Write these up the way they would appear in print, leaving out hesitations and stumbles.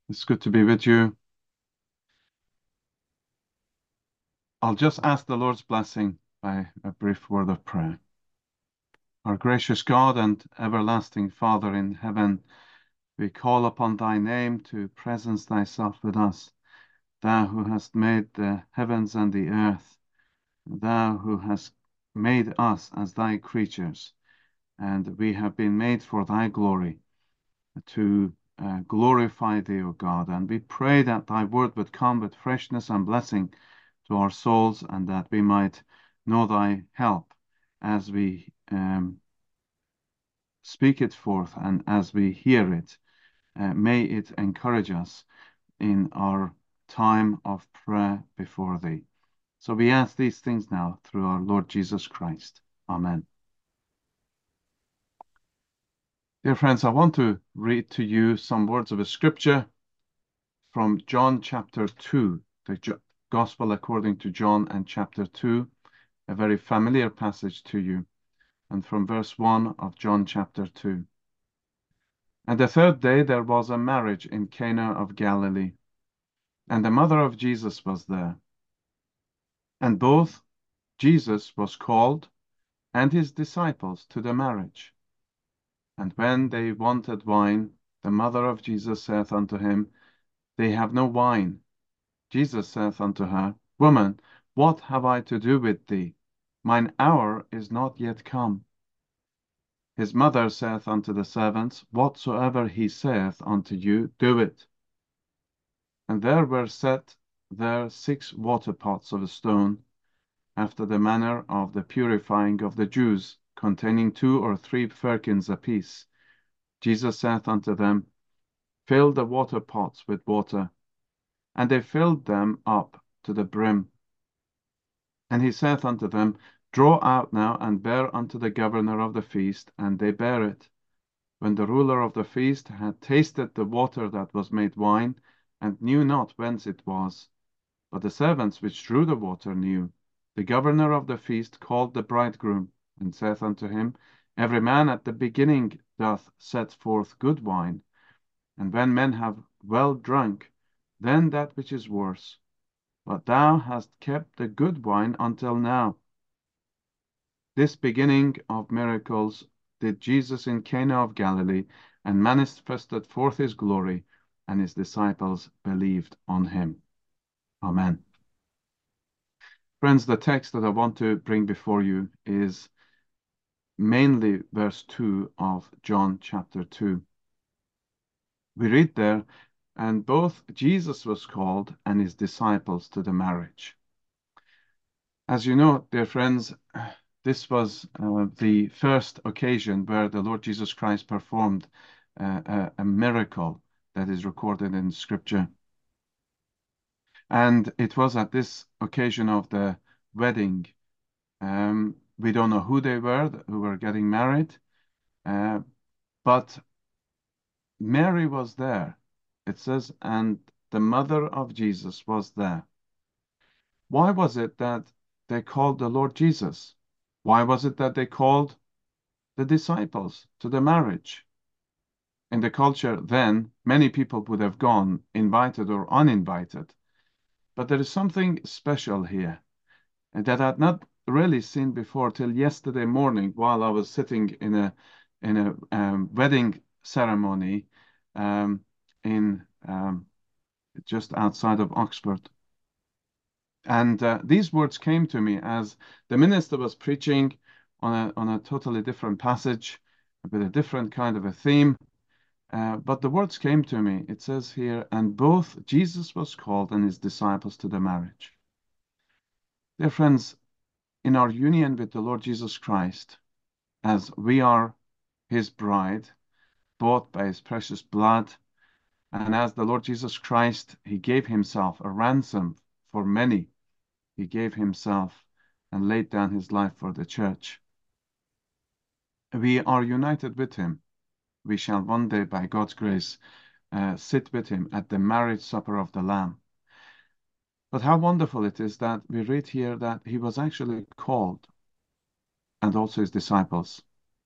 It's good to be with you. I'll just ask the Lord's blessing by a brief word of prayer. Our gracious God and everlasting Father in heaven, we call upon thy name to presence thyself with us, thou who hast made the heavens and the earth, thou who hast made us as thy creatures, and we have been made for thy glory, to glorify thee, O God. And we pray that thy word would come with freshness and blessing to our souls, and that we might know thy help as we speak it forth and as we hear it. May it encourage us in our time of prayer before thee. So we ask these things now through our Lord Jesus Christ. Amen. Dear friends, I want to read to you some words of a scripture from John chapter 2, the Gospel according to John and chapter 2, a very familiar passage to you, and from verse 1 of John chapter 2. And the third day there was a marriage in Cana of Galilee, and the mother of Jesus was there. And both Jesus was called and his disciples to the marriage. And when they wanted wine, the mother of Jesus saith unto him, They have no wine. Jesus saith unto her, Woman, what have I to do with thee? Mine hour is not yet come. His mother saith unto the servants, Whatsoever he saith unto you, do it. And there were set there 6 water pots of a stone, after the manner of the purifying of the Jews, containing 2 or 3 firkins apiece. Jesus saith unto them, Fill the water pots with water. And they filled them up to the brim. And he saith unto them, Draw out now, and bear unto the governor of the feast. And they bare it. When the ruler of the feast had tasted the water that was made wine, and knew not whence it was, but the servants which drew the water knew, the governor of the feast called the bridegroom, and saith unto him, Every man at the beginning doth set forth good wine, and when men have well drunk, then that which is worse. But thou hast kept the good wine until now. This beginning of miracles did Jesus in Cana of Galilee, and manifested forth his glory, and his disciples believed on him. Amen. Friends, the text that I want to bring before you is mainly verse 2 of John chapter 2. We read there, and both Jesus was called and his disciples to the marriage. As you know, dear friends, this was the first occasion where the Lord Jesus Christ performed a miracle that is recorded in Scripture. And it was at this occasion of the wedding. We don't know who they were who were getting married, but Mary was there. It says, and the mother of Jesus was there. Why was it that they called the Lord Jesus? Why was it that they called the disciples to the marriage? In the culture then, many people would have gone, invited or uninvited. But there is something special here that I had not really seen before till yesterday morning while I was sitting in a wedding ceremony in just outside of Oxford. And these words came to me as the minister was preaching on a totally different passage with a different kind of a theme. But the words came to me. It says here, and both Jesus was called and his disciples to the marriage. Dear friends, in our union with the Lord Jesus Christ, as we are his bride, bought by his precious blood, and as the Lord Jesus Christ, he gave himself a ransom for many. He gave himself and laid down his life for the church. We are united with him. We shall one day, by God's grace, sit with him at the marriage supper of the Lamb. But how wonderful it is that we read here that he was actually called, and also his disciples.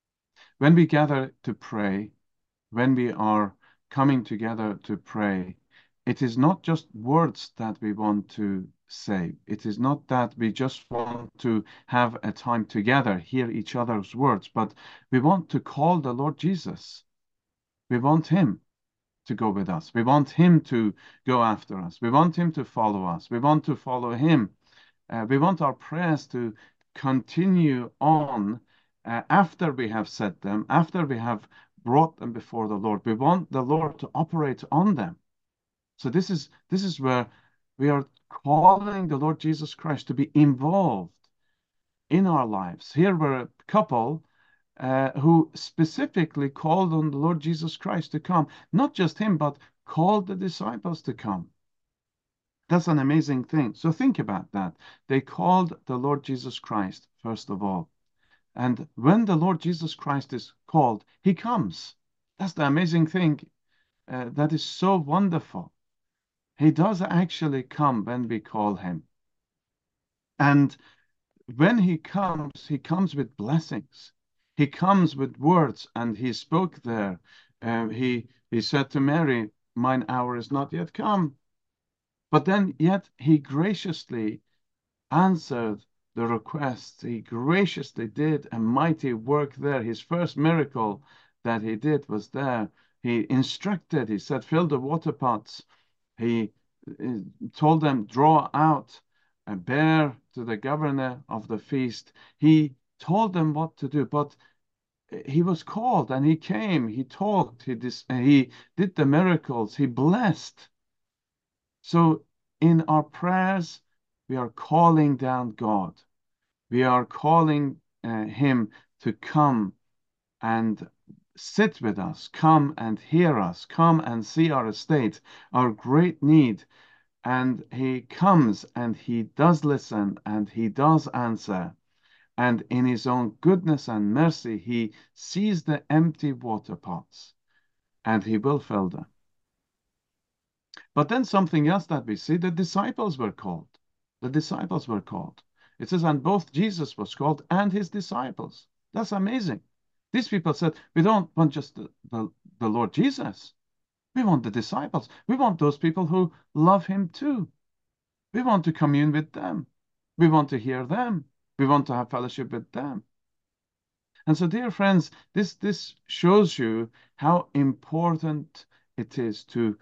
When we gather to pray, when we are coming together to pray, It is not just words that we want to say. It is not that we just want to have a time together, hear each other's words, but we want to call the Lord Jesus. We want him to go with us. We want him to go after us. We want him to follow us. We want to follow him. We want our prayers to continue on after we have said them, after we have brought them before the Lord. We want the Lord to operate on them. So this is where we are calling the Lord Jesus Christ to be involved in our lives. Here we're a couple who specifically called on the Lord Jesus Christ to come. Not just him, but called the disciples to come. That's an amazing thing. So think about that. They called the Lord Jesus Christ, first of all. And when the Lord Jesus Christ is called, he comes. That's the amazing thing. That is so wonderful. He does actually come when we call him. And when he comes with blessings. He comes with words, and he spoke there. He said to Mary, "Mine hour is not yet come." But then, yet, he graciously answered the request. He graciously did a mighty work there. His first miracle that he did was there. He instructed, he said, "Fill the water pots." He told them, "Draw out a bear to the governor of the feast." He told them what to do, but he was called and he came, he talked, he did the miracles, he blessed. So in our prayers, we are calling down God. We are calling him to come and sit with us, come and hear us, come and see our estate, our great need. And he comes and he does listen and he does answer. And in his own goodness and mercy, he sees the empty water pots and he will fill them. But then something else that we see, the disciples were called. The disciples were called. It says, and both Jesus was called and his disciples. That's amazing. These people said, we don't want just the Lord Jesus. We want the disciples. We want those people who love him too. We want to commune with them. We want to hear them. We want to have fellowship with them. And so, dear friends, this shows you how important it is to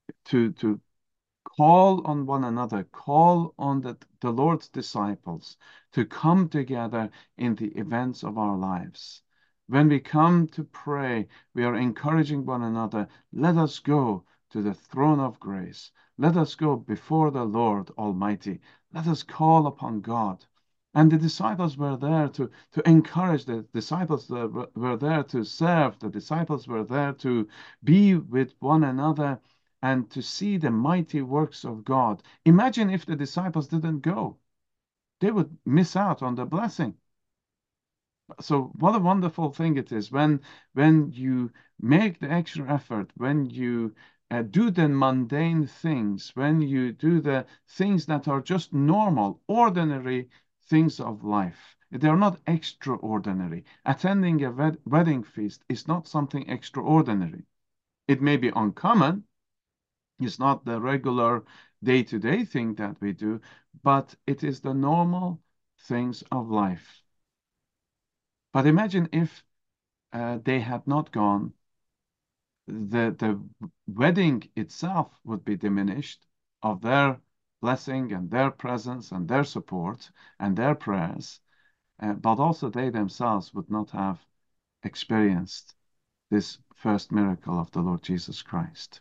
call on one another, call on the Lord's disciples to come together in the events of our lives. When we come to pray, we are encouraging one another. Let us go to the throne of grace. Let us go before the Lord Almighty. Let us call upon God. And the disciples were there to encourage, the disciples were there to serve, the disciples were there to be with one another and to see the mighty works of God. Imagine if the disciples didn't go. They would miss out on the blessing. So what a wonderful thing it is when you make the extra effort, when you do the mundane things, when you do the things that are just normal, ordinary things of life. They are not extraordinary. Attending a wedding feast is not something extraordinary. It may be uncommon. It's not the regular day-to-day thing that we do, but it is the normal things of life. But imagine if they had not gone, the wedding itself would be diminished of their blessing and their presence and their support and their prayers, but also they themselves would not have experienced this first miracle of the Lord Jesus Christ.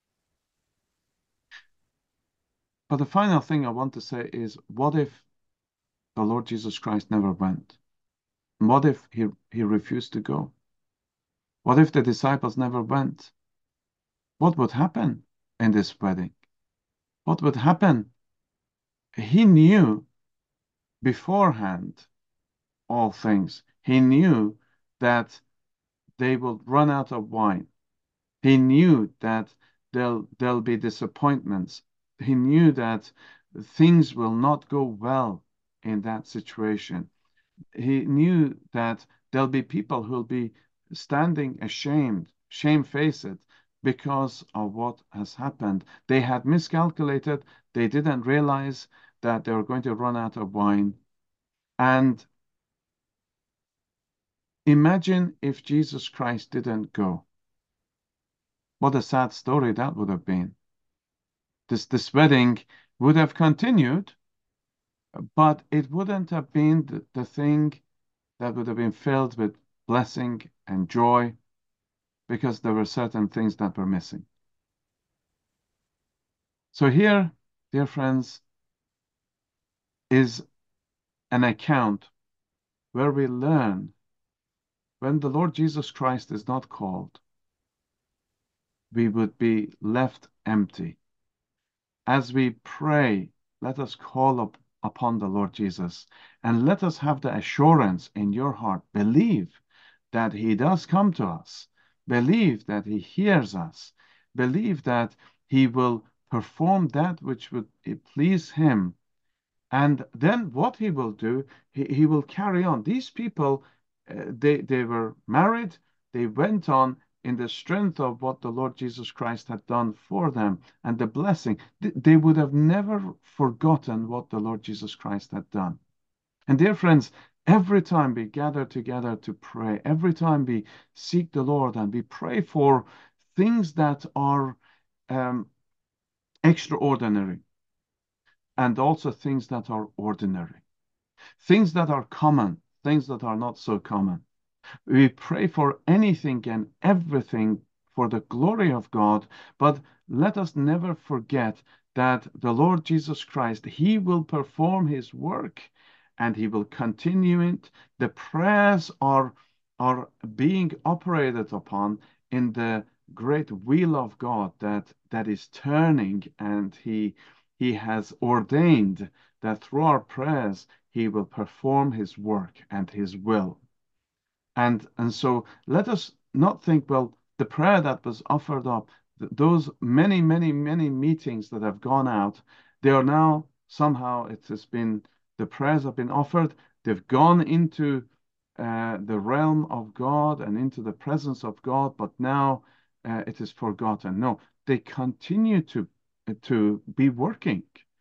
But the final thing I want to say is, what if the Lord Jesus Christ never went? What if he refused to go? What if the disciples never went? What would happen in this wedding? What would happen? He knew beforehand all things. He knew that they will run out of wine. He knew that there'll be disappointments. He knew that things will not go well in that situation. He knew that there'll be people who'll be standing ashamed, shamefaced, because of what has happened. They had miscalculated. They didn't realize that they were going to run out of wine. And imagine if Jesus Christ didn't go. What a sad story that would have been. This wedding would have continued, but it wouldn't have been the thing that would have been filled with blessing and joy because there were certain things that were missing. So here, dear friends, is an account where we learn when the Lord Jesus Christ is not called, we would be left empty. As we pray, let us call upon the Lord Jesus and let us have the assurance in your heart. Believe that He does come to us. Believe that He hears us. Believe that He will perform that which would please Him. And then what He will do, He will carry on. These people, they were married, they went on in the strength of what the Lord Jesus Christ had done for them and the blessing. They would have never forgotten what the Lord Jesus Christ had done. And dear friends, every time we gather together to pray, every time we seek the Lord and we pray for things that are extraordinary and also things that are ordinary, things that are common, things that are not so common. We pray for anything and everything for the glory of God, but let us never forget that the Lord Jesus Christ, He will perform His work and He will continue it. The prayers are being operated upon in the great wheel of God that is turning, and He has ordained that through our prayers He will perform His work and His will. And so let us not think, well, the prayer that was offered up, those many, many, many meetings that have gone out, they are now somehow, it has been, the prayers have been offered, they've gone into the realm of God and into the presence of God, but now it is forgotten. No, they continue to be working.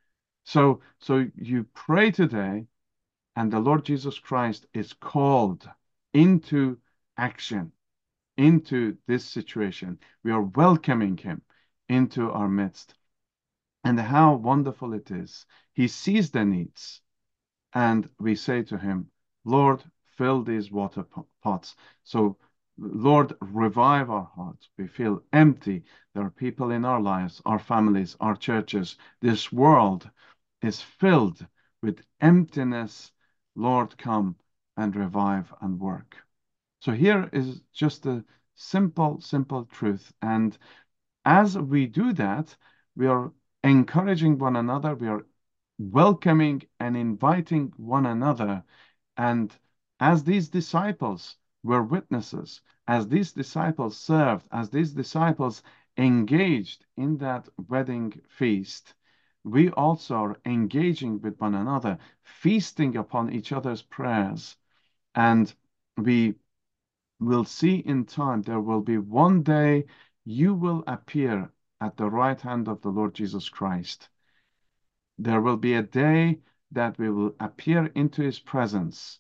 So you pray today, and the Lord Jesus Christ is called into action, into this situation. We are welcoming Him into our midst. And how wonderful it is. He sees the needs, and we say to Him, Lord, fill these water pots. So, Lord, revive our hearts. We feel empty. There are people in our lives, our families, our churches. This world is filled with emptiness. Lord, come and revive and work. So here is just a simple, simple truth. And as we do that, we are encouraging one another, we are welcoming and inviting one another. And as these disciples were witnesses, as these disciples served, as these disciples engaged in that wedding feast, we also are engaging with one another, feasting upon each other's prayers. And we will see in time, there will be one day you will appear at the right hand of the Lord Jesus Christ. There will be a day that we will appear into His presence,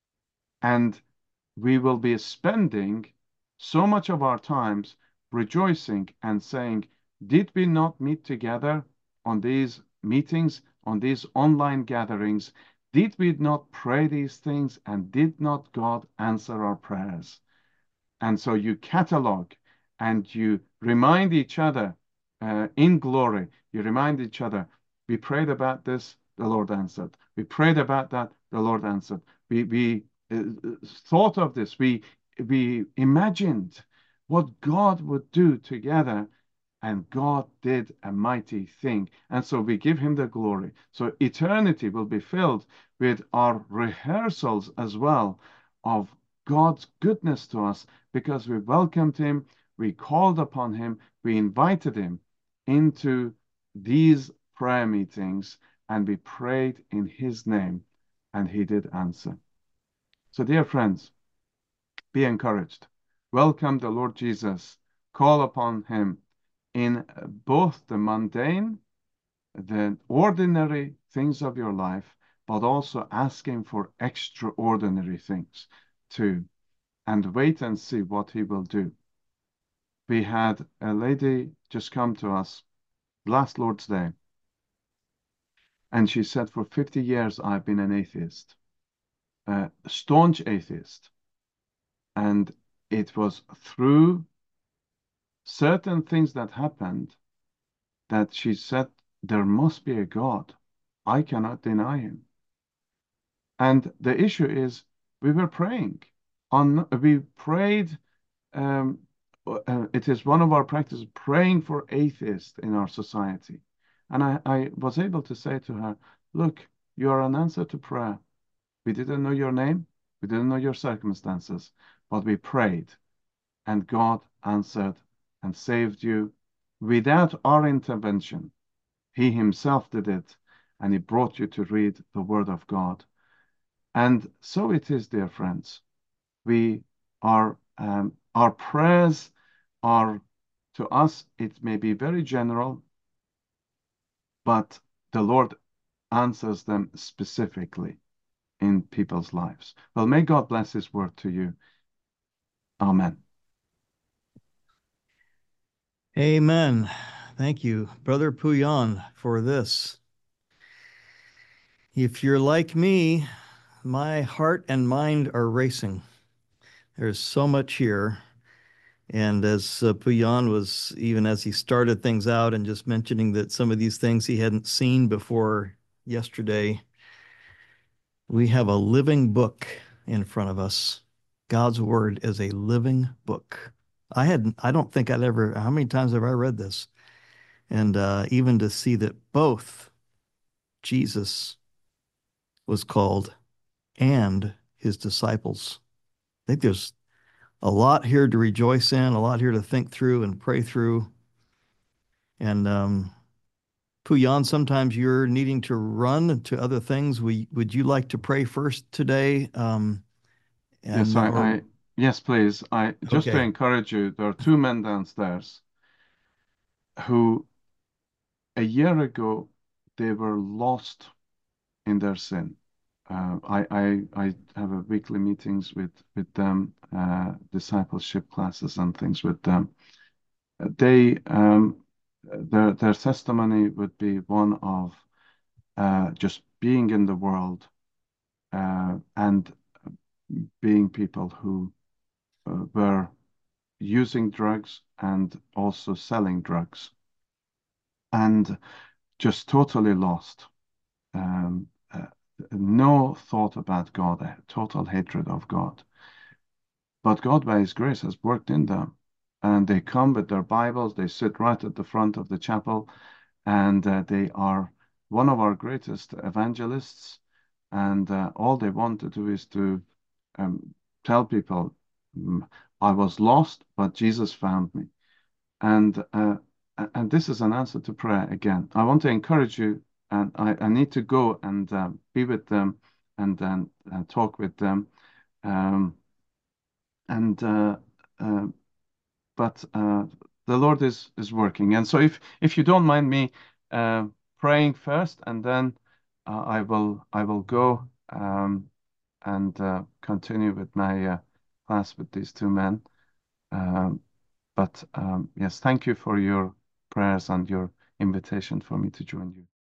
and we will be spending so much of our times rejoicing and saying, did we not meet together on these meetings, on these online gatherings? Did we not pray these things, and did not God answer our prayers? And so you catalog and you remind each other in glory. You remind each other, we prayed about this, the Lord answered. We prayed about that, the Lord answered. We thought of this. We imagined what God would do together, and God did a mighty thing. And so we give Him the glory. So eternity will be filled with our rehearsals as well of God's goodness to us, because we welcomed Him, we called upon Him, we invited Him into these prayer meetings, and we prayed in His name, and He did answer. So, dear friends, be encouraged. Welcome the Lord Jesus Call upon him in both the mundane, the ordinary things of your life, but also asking for extraordinary things too, and wait and see what he will do. We had a lady just come to us last Lord's Day, and she said, for 50 years I've been an atheist, a staunch atheist. And it was through certain things that happened that she said, there must be a God. I cannot deny him. And the issue is, we were praying. We prayed. Um, it is one of our practices, praying for atheists in our society. And I was able to say to her, look, you are an answer to prayer. We didn't know your name, we didn't know your circumstances, but we prayed, and God answered and saved you without our intervention. He himself did it, and he brought you to read the word of God. And so it is, dear friends. We are, our prayers are, to us, it may be very general, but the Lord answers them specifically in people's lives. Well, may God bless his word to you. Amen. Amen. Thank you, Brother Puyan, for this. If you're like me, my heart and mind are racing. There's so much here. And as Puyan was, even as he started things out and just mentioning that some of these things he hadn't seen before yesterday, we have a living book in front of us. God's word is a living book. I don't think I'd ever, how many times have I read this? And even to see that both Jesus was called and his disciples. I think there's a lot here to rejoice in, a lot here to think through and pray through. And Puyan, sometimes you're needing to run to other things. Would you like to pray first today? Yes, And or yes, please. Just to okay, encourage you, there are two men downstairs who a year ago they were lost in their sin. I have a weekly meetings with them, discipleship classes and things with them. They their testimony would be one of just being in the world and being people who were using drugs and also selling drugs and just totally lost. Um, uh, no thought about God, a total hatred of God. But God, by His grace, has worked in them. And they come with their Bibles, they sit right at the front of the chapel, and they are one of our greatest evangelists. And all they want to do is to tell people, "Mm, I was lost, but Jesus found me." And this is an answer to prayer again. I want to encourage you, and I need to go and be with them and then talk with them. Um, and uh, but the Lord is working. And so if you don't mind me uh, praying first, and then I will go and continue with my class with these two men. Um, but yes, thank you for your prayers and your invitation for me to join you.